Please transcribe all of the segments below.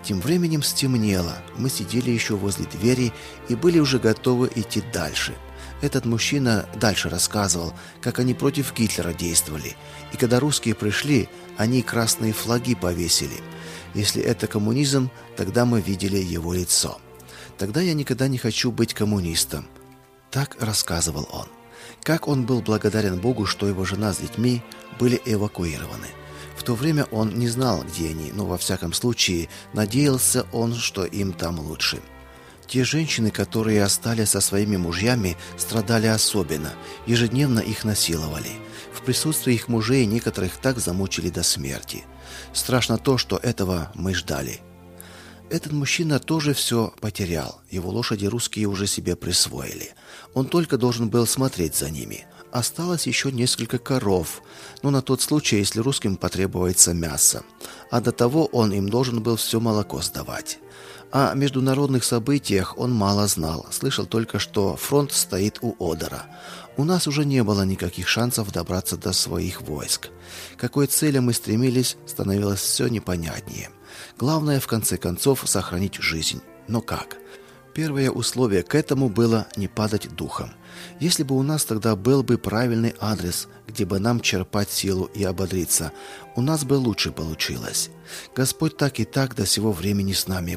Тем временем стемнело, мы сидели еще возле двери и были уже готовы идти дальше. Этот мужчина дальше рассказывал, как они против Гитлера действовали, и когда русские пришли, они красные флаги повесили. Если это коммунизм, тогда мы видели его лицо. Тогда я никогда не хочу быть коммунистом. Так рассказывал он. Как он был благодарен Богу, что его жена с детьми были эвакуированы. В то время он не знал, где они, но во всяком случае надеялся он, что им там лучше. Те женщины, которые остались со своими мужьями, страдали особенно, ежедневно их насиловали. В присутствии их мужей некоторых так замучили до смерти. Страшно то, что этого мы ждали. Этот мужчина тоже все потерял. Его лошади русские уже себе присвоили. Он только должен был смотреть за ними. Осталось еще несколько коров, но на тот случай, если русским потребуется мясо. А до того он им должен был все молоко сдавать. О международных событиях он мало знал. Слышал только, что фронт стоит у Одера. У нас уже не было никаких шансов добраться до своих войск. К какой цели мы стремились, становилось все непонятнее. Главное, в конце концов, сохранить жизнь. Но как? Первое условие к этому было не падать духом. Если бы у нас тогда был бы правильный адрес, где бы нам черпать силу и ободриться, у нас бы лучше получилось. Господь так и так до сего времени с нами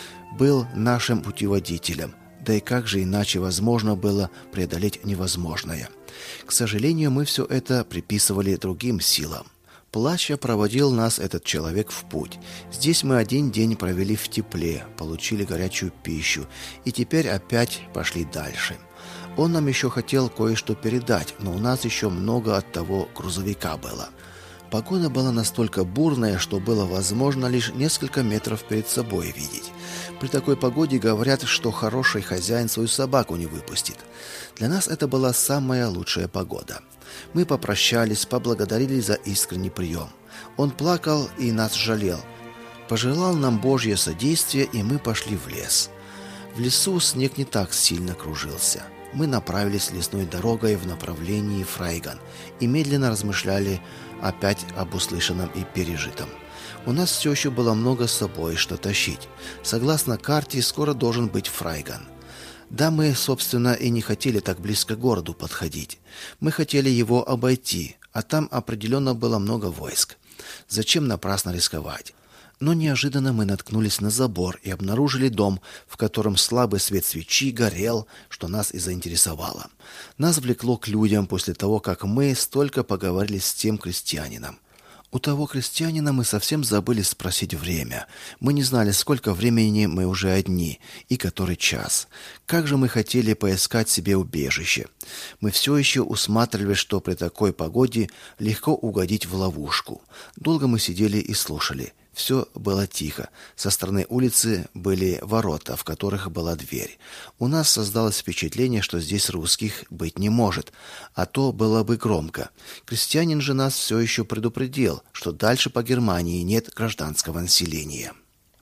был нашим путеводителем. Да и как же иначе возможно было преодолеть невозможное? К сожалению, мы все это приписывали другим силам. Плача проводил нас этот человек в путь. Здесь мы один день провели в тепле, получили горячую пищу и теперь опять пошли дальше. Он нам еще хотел кое-что передать, но у нас еще много от того грузовика было. Погода была настолько бурная, что было возможно лишь несколько метров перед собой видеть. При такой погоде говорят, что хороший хозяин свою собаку не выпустит. Для нас это была самая лучшая погода. Мы попрощались, поблагодарили за искренний прием. Он плакал и нас жалел. Пожелал нам Божье содействие, и мы пошли в лес. В лесу снег не так сильно кружился. Мы направились лесной дорогой в направлении Фрайган и медленно размышляли опять об услышанном и пережитом. У нас все еще было много с собой, что тащить. Согласно карте, скоро должен быть Фрайган. Да, мы, собственно, и не хотели так близко к городу подходить. Мы хотели его обойти, а там определенно было много войск. Зачем напрасно рисковать? Но неожиданно мы наткнулись на забор и обнаружили дом, в котором слабый свет свечи горел, что нас и заинтересовало. Нас влекло к людям после того, как мы столько поговорили с тем крестьянином. У того крестьянина мы совсем забыли спросить время. Мы не знали, сколько времени мы уже одни и который час. Как же мы хотели поискать себе убежище. Мы все еще усматривали, что при такой погоде легко угодить в ловушку. Долго мы сидели и слушали. Все было тихо. Со стороны улицы были ворота, в которых была дверь. У нас создалось впечатление, что здесь русских быть не может, а то было бы громко. Крестьянин же нас все еще предупредил, что дальше по Германии нет гражданского населения.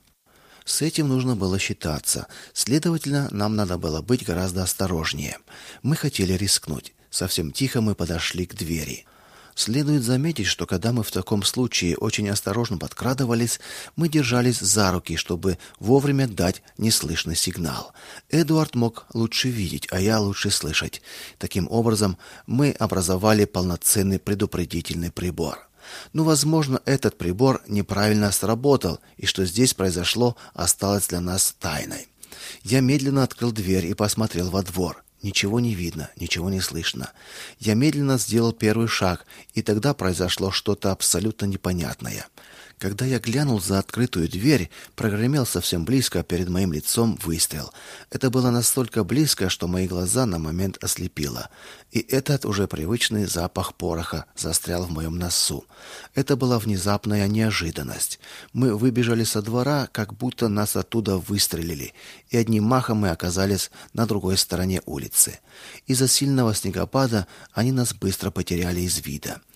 С этим нужно было считаться. Следовательно, нам надо было быть гораздо осторожнее. Мы хотели рискнуть. Совсем тихо мы подошли к двери. Следует заметить, что когда мы в таком случае очень осторожно подкрадывались, мы держались за руки, чтобы вовремя дать неслышный сигнал. Эдуард мог лучше видеть, а я лучше слышать. Таким образом, мы образовали полноценный предупредительный прибор. Но, возможно, этот прибор неправильно сработал, и что здесь произошло, осталось для нас тайной. Я медленно открыл дверь и посмотрел во двор. Ничего не видно, ничего не слышно. Я медленно сделал первый шаг, и тогда произошло что-то абсолютно непонятное. Когда я глянул за открытую дверь, прогремел совсем близко перед моим лицом выстрел. Это было настолько близко, что мои глаза на момент ослепило. И этот уже привычный запах пороха застрял в моем носу. Это была внезапная неожиданность. Мы выбежали со двора, как будто нас оттуда выстрелили, и одним махом мы оказались на другой стороне улицы. Из-за сильного снегопада они нас быстро потеряли из вида.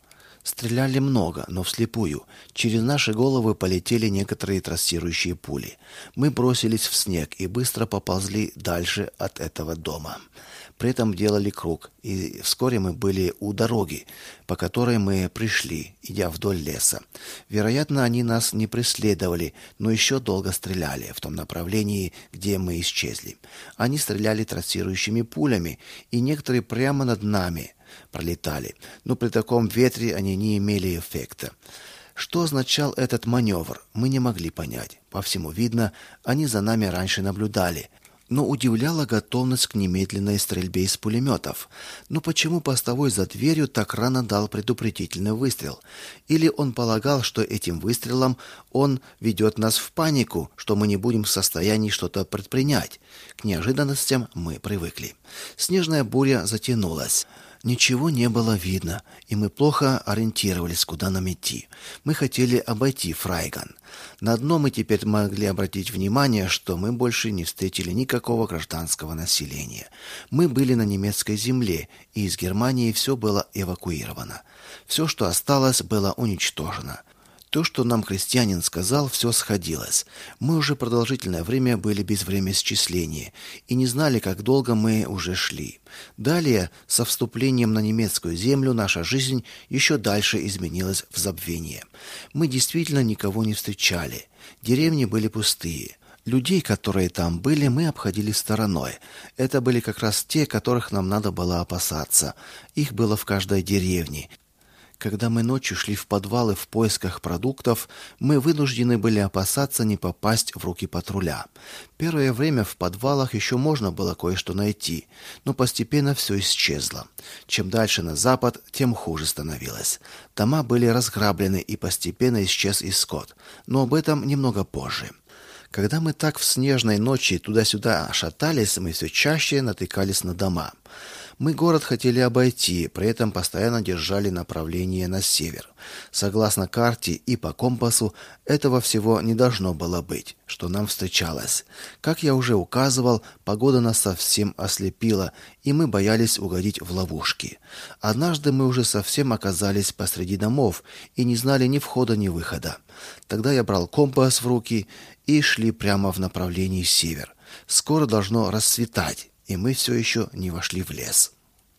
Стреляли много, но вслепую. Через наши головы полетели некоторые трассирующие пули. Мы бросились в снег и быстро поползли дальше от этого дома. При этом делали круг, и вскоре мы были у дороги, по которой мы пришли, идя вдоль леса. Вероятно, они нас не преследовали, но еще долго стреляли в том направлении, где мы исчезли. Они стреляли трассирующими пулями, и некоторые прямо над нами пролетали, но при таком ветре они не имели эффекта. Что означал этот маневр, мы не могли понять. По всему видно, они за нами раньше наблюдали. Но удивляла готовность к немедленной стрельбе из пулеметов. Но почему постовой за дверью так рано дал предупредительный выстрел? Или он полагал, что этим выстрелом он ведет нас в панику, что мы не будем в состоянии что-то предпринять? К неожиданностям мы привыкли. Снежная буря затянулась. Ничего не было видно, и мы плохо ориентировались, куда нам идти. Мы хотели обойти Фрайган. На одно мы теперь могли обратить внимание, что мы больше не встретили никакого гражданского населения. Мы были на немецкой земле, и из Германии все было эвакуировано. Все, что осталось, было уничтожено. То, что нам крестьянин сказал, все сходилось. Мы уже продолжительное время были без времяисчисления и не знали, как долго мы уже шли. Далее, со вступлением на немецкую землю, наша жизнь еще дальше изменилась в забвение. Мы действительно никого не встречали. Деревни были пустые. Людей, которые там были, мы обходили стороной. Это были как раз те, которых нам надо было опасаться. Их было в каждой деревне. Когда мы ночью шли в подвалы в поисках продуктов, мы вынуждены были опасаться не попасть в руки патруля. Первое время в подвалах еще можно было кое-что найти, но постепенно все исчезло. Чем дальше на запад, тем хуже становилось. Дома были разграблены, и постепенно исчез и скот. Но об этом немного позже. Когда мы так в снежной ночи туда-сюда шатались, мы все чаще натыкались на дома. Мы город хотели обойти, при этом постоянно держали направление на север. Согласно карте и по компасу, этого всего не должно было быть, что нам встречалось. Как я уже указывал, погода нас совсем ослепила, и мы боялись угодить в ловушки. Однажды мы уже совсем оказались посреди домов и не знали ни входа, ни выхода. Тогда я брал компас в руки и шли прямо в направлении север. Скоро должно рассветать, и мы все еще не вошли в лес.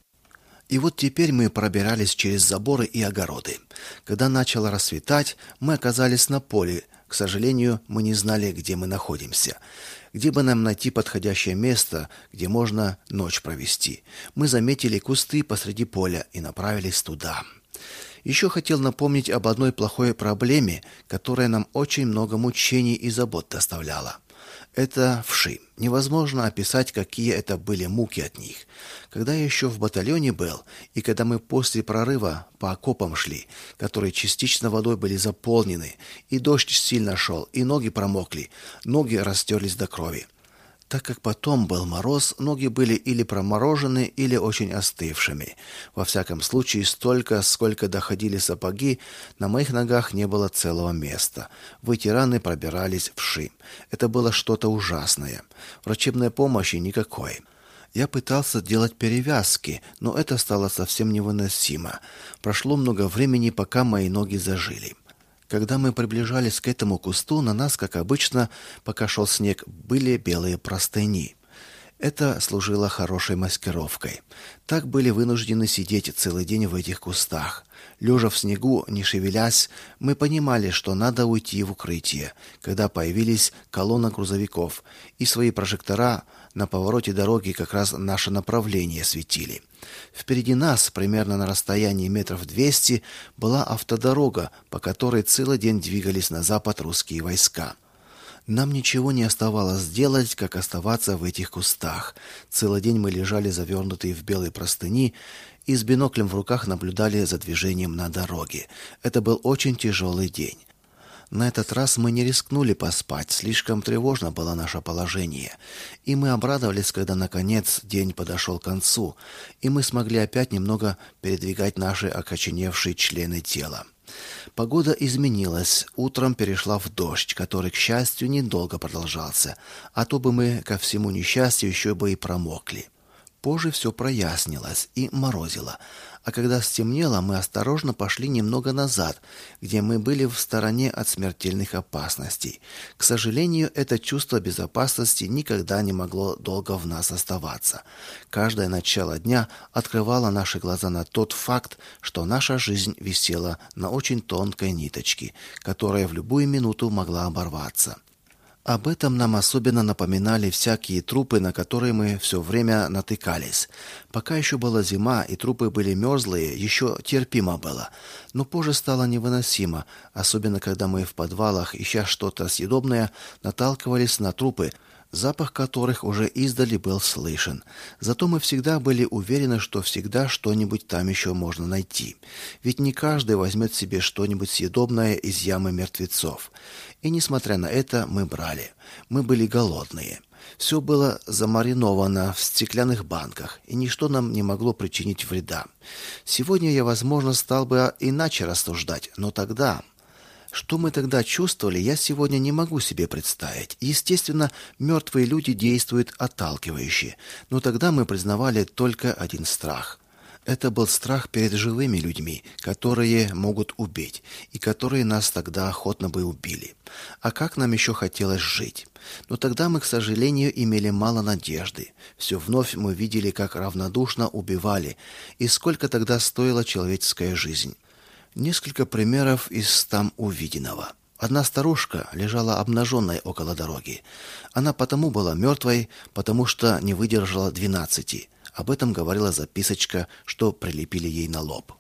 И вот теперь мы пробирались через заборы и огороды. Когда начало рассветать, мы оказались на поле. К сожалению, мы не знали, где мы находимся. Где бы нам найти подходящее место, где можно ночь провести? Мы заметили кусты посреди поля и направились туда. Еще хотел напомнить об одной плохой проблеме, которая нам очень много мучений и забот доставляла. Это вши. Невозможно описать, какие это были муки от них. Когда я еще в батальоне был, и когда мы после прорыва по окопам шли, которые частично водой были заполнены, и дождь сильно шел, и ноги промокли, ноги растерлись до крови. Так как потом был мороз, ноги были или проморожены, или очень остывшими. Во всяком случае, столько, сколько доходили сапоги, на моих ногах не было целого места. Ветераны пробирались вши. Это было что-то ужасное. Врачебной помощи никакой. Я пытался делать перевязки, но это стало совсем невыносимо. Прошло много времени, пока мои ноги зажили. Когда мы приближались к этому кусту, на нас, как обычно, пока шел снег, были белые простыни. Это служило хорошей маскировкой. Так были вынуждены сидеть целый день в этих кустах. Лежа в снегу, не шевелясь, мы понимали, что надо уйти в укрытие, когда появились колонна грузовиков, и свои прожектора на повороте дороги как раз наше направление светили. Впереди нас, примерно на расстоянии метров 200, была автодорога, по которой целый день двигались на запад русские войска. Нам ничего не оставалось сделать, как оставаться в этих кустах. Целый день мы лежали завернутые в белые простыни и с биноклем в руках наблюдали за движением на дороге. Это был очень тяжелый день. На этот раз мы не рискнули поспать, слишком тревожно было наше положение, и мы обрадовались, когда наконец день подошел к концу, и мы смогли опять немного передвигать наши окоченевшие члены тела. Погода изменилась, утром перешла в дождь, который, к счастью, недолго продолжался, а то бы мы ко всему несчастью еще бы и промокли. Позже все прояснилось и морозило. А когда стемнело, мы осторожно пошли немного назад, где мы были в стороне от смертельных опасностей. К сожалению, это чувство безопасности никогда не могло долго в нас оставаться. Каждое начало дня открывало наши глаза на тот факт, что наша жизнь висела на очень тонкой ниточке, которая в любую минуту могла оборваться. Об этом нам особенно напоминали всякие трупы, на которые мы все время натыкались. Пока еще была зима и трупы были мерзлые, еще терпимо было. Но позже стало невыносимо, особенно когда мы в подвалах, ища что-то съедобное, наталкивались на трупы, запах которых уже издали был слышен. Зато мы всегда были уверены, что всегда что-нибудь там еще можно найти. Ведь не каждый возьмет себе что-нибудь съедобное из ямы мертвецов. И несмотря на это, мы брали. Мы были голодные. Все было замариновано в стеклянных банках, и ничто нам не могло причинить вреда. Сегодня я, возможно, стал бы иначе рассуждать, но тогда... Что мы тогда чувствовали, я сегодня не могу себе представить. Естественно, мертвые люди действуют отталкивающе, но тогда мы признавали только один страх. Это был страх перед живыми людьми, которые могут убить, и которые нас тогда охотно бы убили. А как нам еще хотелось жить? Но тогда мы, к сожалению, имели мало надежды. Все вновь мы видели, как равнодушно убивали, и сколько тогда стоила человеческая жизнь. Несколько примеров из там увиденного. Одна старушка лежала обнаженной около дороги. Она потому была мертвой, потому что не выдержала 12. Об этом говорила записочка, что прилепили ей на лоб.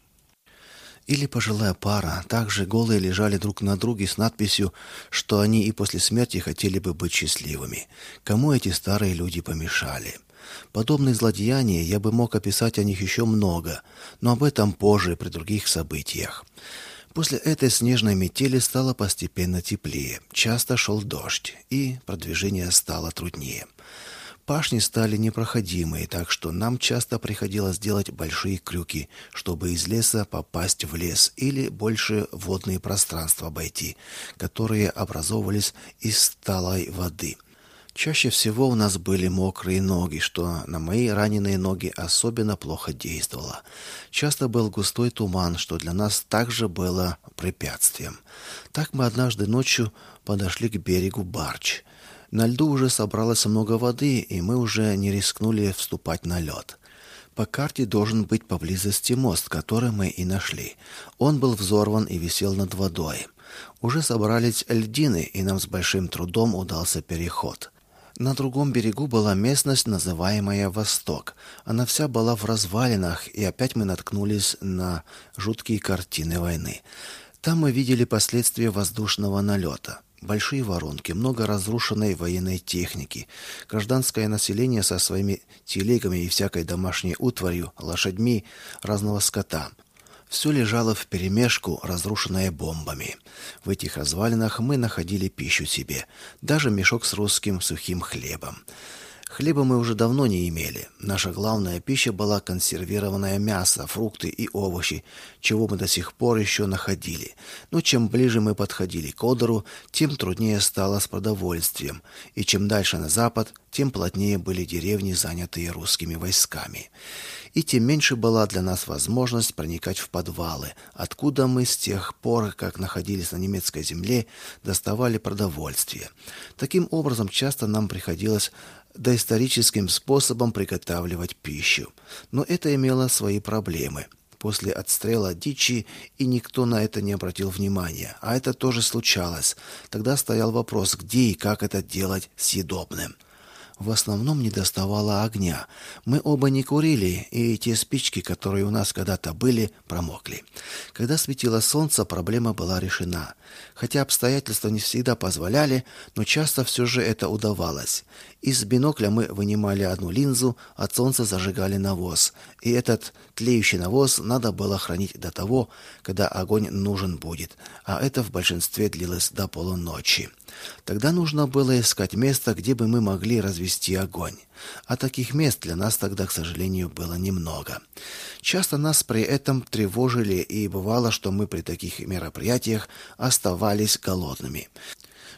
Или пожилая пара, также голые, лежали друг на друге с надписью, что они и после смерти хотели бы быть счастливыми. Кому эти старые люди помешали? Подобные злодеяния я бы мог описать о них еще много, но об этом позже, при других событиях. После этой снежной метели стало постепенно теплее, часто шел дождь, и продвижение стало труднее. Пашни стали непроходимые, так что нам часто приходилось делать большие крюки, чтобы из леса попасть в лес или больше водные пространства обойти, которые образовывались из талой воды. Чаще всего у нас были мокрые ноги, что на мои раненые ноги особенно плохо действовало. Часто был густой туман, что для нас также было препятствием. Так мы однажды ночью подошли к берегу Барч. На льду уже собралось много воды, и мы уже не рискнули вступать на лед. По карте должен быть поблизости мост, который мы и нашли. Он был взорван и висел над водой. Уже собрались льдины, и нам с большим трудом удался переход. На другом берегу была местность, называемая Восток. Она вся была в развалинах, и опять мы наткнулись на жуткие картины войны. Там мы видели последствия воздушного налета. Большие воронки, много разрушенной военной техники, гражданское население со своими телегами и всякой домашней утварью, лошадьми, разного скота. Все лежало вперемешку, разрушенное бомбами. В этих развалинах мы находили пищу себе, даже мешок с русским сухим хлебом. Хлеба мы уже давно не имели. Наша главная пища была консервированное мясо, фрукты и овощи, чего мы до сих пор еще находили. Но чем ближе мы подходили к Одеру, тем труднее стало с продовольствием, и чем дальше на запад, тем плотнее были деревни, занятые русскими войсками. И тем меньше была для нас возможность проникать в подвалы, откуда мы с тех пор, как находились на немецкой земле, доставали продовольствие. Таким образом, часто нам приходилось доисторическим способом приготавливать пищу. Но это имело свои проблемы. После отстрела дичи и никто на это не обратил внимания. А это тоже случалось. Тогда стоял вопрос, где и как это делать съедобным. В основном недоставало огня. Мы оба не курили, и те спички, которые у нас когда-то были, промокли. Когда светило солнце, проблема была решена. Хотя обстоятельства не всегда позволяли, но часто все же это удавалось. Из бинокля мы вынимали одну линзу, от солнца зажигали навоз. И этот тлеющий навоз надо было хранить до того, когда огонь нужен будет. А это в большинстве длилось до полуночи. Тогда нужно было искать место, где бы мы могли развести огонь. А таких мест для нас тогда, к сожалению, было немного. Часто нас при этом тревожили, и бывало, что мы при таких мероприятиях оставались голодными.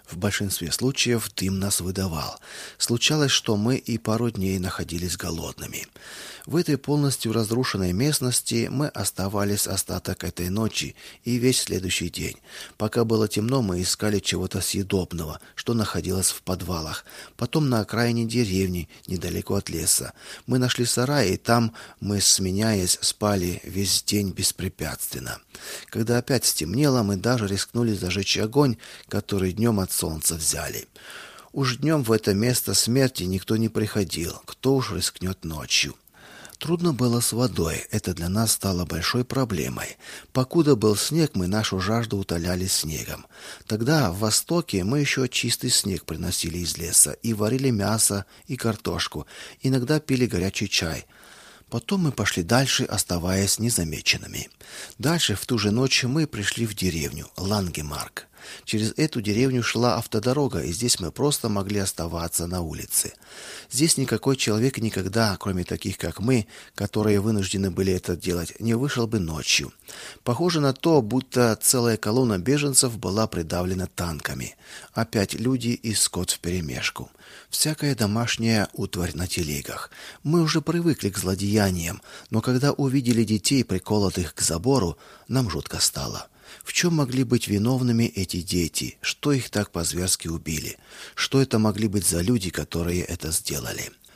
В большинстве случаев дым нас выдавал. Случалось, что мы и пару дней находились голодными. В этой полностью разрушенной местности мы оставались остаток этой ночи и весь следующий день. Пока было темно, мы искали чего-то съедобного, что находилось в подвалах. Потом на окраине деревни, недалеко от леса. Мы нашли сарай, и там мы, сменяясь, спали весь день беспрепятственно. Когда опять стемнело, мы даже рискнули зажечь огонь, который днем от солнца взяли. Уж днем в это место смерти никто не приходил, кто уж рискнет ночью. Трудно было с водой, это для нас стало большой проблемой. Покуда был снег, мы нашу жажду утоляли снегом. Тогда в Востоке мы еще чистый снег приносили из леса и варили мясо и картошку, иногда пили горячий чай. Потом мы пошли дальше, оставаясь незамеченными. Дальше в ту же ночь мы пришли в деревню Лангемарк. Через эту деревню шла автодорога, и здесь мы просто могли оставаться на улице. Здесь никакой человек никогда, кроме таких, как мы, которые вынуждены были это делать, не вышел бы ночью. Похоже на то, будто целая колонна беженцев была придавлена танками. Опять люди и скот вперемешку. Всякая домашняя утварь на телегах. Мы уже привыкли к злодеяниям, но когда увидели детей, приколотых к забору, нам жутко стало. В чем могли быть виновными эти дети? Что их так по-зверски убили? Что это могли быть за люди, которые это сделали?